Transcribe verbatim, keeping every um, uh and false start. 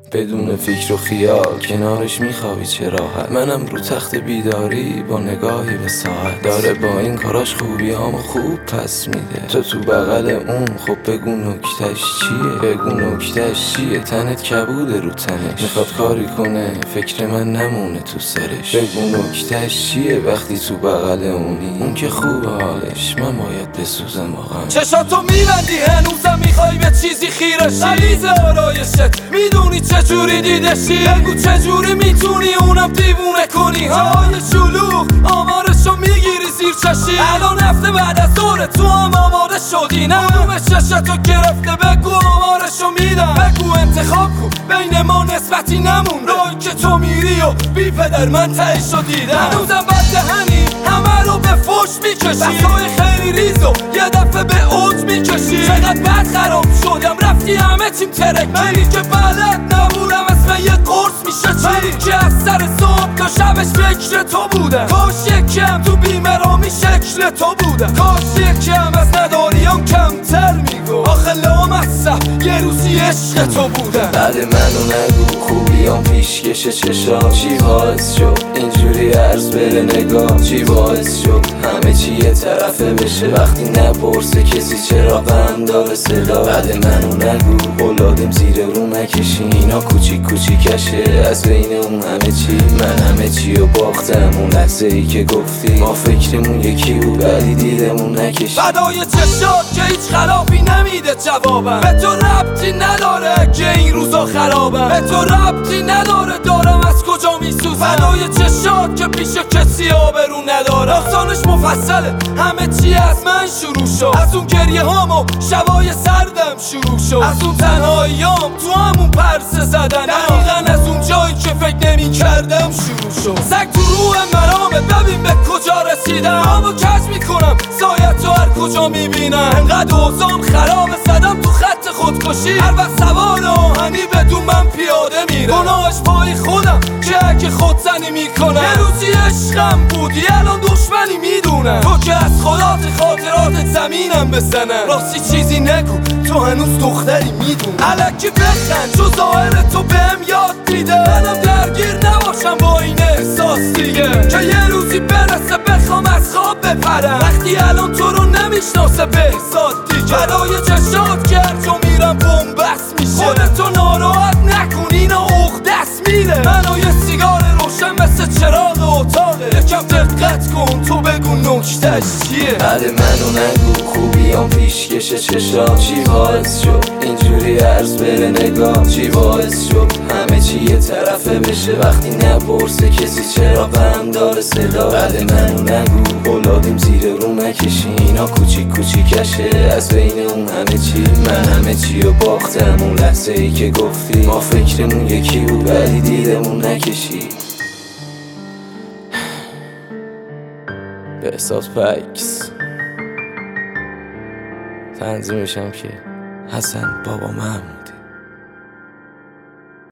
بدون فکر و خیال کنارش میخوابی چه راحت. منم رو تخت بیداری با نگاهی به ساعت، داره با این کاراش خوبیامو خوب پس میده. تو تو بغل اون خب بگو نکتش چیه، بگو نکتش چیه. تنت کبوده رو تنش، میخواد کاری کنه فکر من نمونه تو سرش. بگو نکتش چیه وقتی تو بغل اونی، اون که خوبه حالش من باید بسوزم واقعا. چشاتو میبندی هنوزم میخوای به چیزی خیرشی، غلیظ آرایشت میدونی چجوری دیدشی. بگو چجوری میتونی اونم دیوونه کنی. جای شلوغ آمارشو میگیری زیر چشی، الان هفته بعد از ظهر تو هم آماده شدی. نموم چشتو گرفته بگو آمارشو میدم. بگو انتخاب کن بین ما نسبتی نمون، راهی که تو میری و بی پدر من تهیشو دیدم. هنوزم بد دهنی همه رو به فوش میکشی، بسای خیلی ریزو یه دفعه به اوج میکشی. چقدر بد خراب شدم رفتی همه چیم ترکی، منی که بلد نبودم اسم یه قرص میشه چی. که از سر صبح تا شبش فکر تو بودم، کاش یکم تو بیمرامی شکل تو بودم، کاش یکم از نداریام کمتر میگو. آخه لامصب یه روزی عشق تو بودم. بعد منو نگو خوبیام پیشکش چشام، چی باعث شد اینجوری عرض بره نگاه، چی باعث شد همه چی یه طرفه بشه وقتی نپرسه کسی چرا غم داره صدا. بعد منو نگو اولادم زیر رو نکشی، اینا کوچیک کوچیکشه از بین اون همه چی. من همه چی رو باختم اون لحظه ای که گفتی ما فکرمون یکی بود ولی دیدمون نکشی. فدای چشات که هیچ خلافی نمیده جوابم، به تو ربطی نداره که این روزا خرابم، به تو ربطی نداره دارم از کجا میسوزم. فدای چشات که پیش کسی آبرو نداره، داستانش مفصله همه چی از من شروع شد. از اون گریه هام و شبای سردم شروع شد، از اون تنهاییام تو همون پرسه زدن، دقیقا از اون جایی که فکر نمی کردم شروع شد. سگ تو روح مرامه ببین به کجا رسیدم، آبو کج میکنم سایت تو هر کجا میبینم. انقدر اوزام خرابه زدم تو خط خودکشی، هر وقت سوار آهنی بدون من پیاده میره. گناهش پای خودم که اگه خودزنی میکنم، یه روزی عشقم بودی الان دشمنی میدونم. تو که از خدات خاطرات زمینم بزنم، راستی چیزی نگو تو هنوز دختری میدونم. الکی بخند چو ظاهر تو بهم یاد میده، منم درگیر نباشم با این احساس دیگه، که یه روزی برسه بخوام از خواب بپرم وقتی الان تو رو نمیشناسه بهزاد دیگه. برای چشات که هر جا میرم بومبست میشه، خودتو ناراحت نکن اینا عقدست میره. منو یه سیگار روشن مثل چراغ اتاقه، یکم دقت کن تو بگو نکتش چیه. بعد منو نگو خوبیام پیشکش چشام، چی باعث شد اینجوری عرض بره نگاه، چی باعث شد همه چی یه طرفه بشه وقتی نپرسه کسی چرا غم داره صدا. بعد منو نگو اولادم زیر رو نکشی، اینا کوچیک کوچیکشه از بین اون همه چی. من همه چی رو باختم اون لحظه ای که گفتی ما فکرمون یکی بود ولی دیدمون نکشی. بهزاد فکس تنظیمشم که حسن بابا محمود.